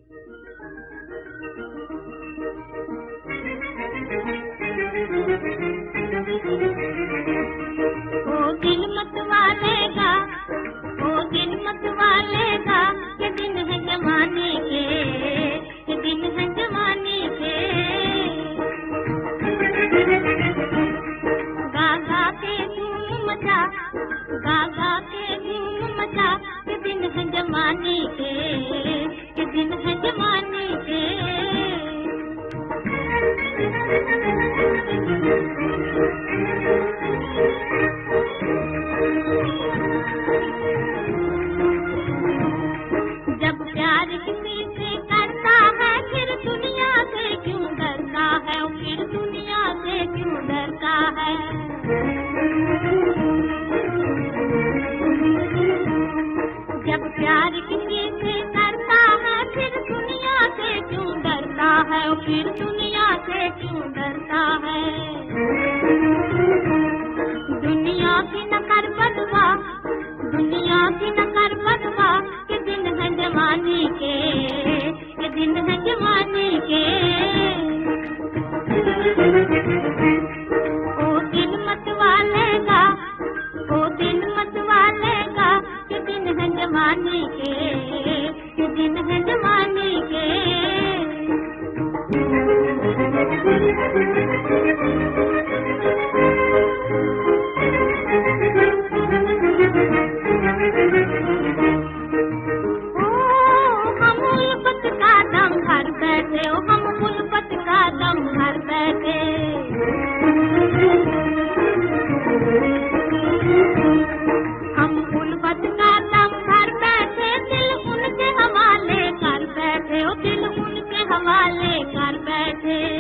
ओ दिल मत वालेगा, ओ दिल मत वालेगा, ये दिन है जमाने के, ये दिन है जमाने के। गा गा के धूम मचा, गा गा के धूम मचा, ये दिन है जमाने के, ये दिन है जमाने के। जब प्यार किसी से करता है फिर दुनिया से क्यों डरता है, फिर दुनिया से क्यों डरता है। जब प्यार किसी से करता है फिर दुनिया से क्यों डरता है, फिर दुनिया से क्यों डरता है। दुनिया की न कर परवाह, दुनिया की न कर परवाह, ये दिन है जमाने के, ये दिन है जमाने के। ओ दिल मत वालेगा, ओ दिल मत वालेगा, ये दिन है जमाने के, ये दिन है जमाने के। हम उल्फत का दम भर बैठे, हम उल्फत का दम भर बैठे। हम उल्फत का दम भर बैठे, दिल उनके हवाले कर बैठे, दिल उनके हवाले कर बैठे।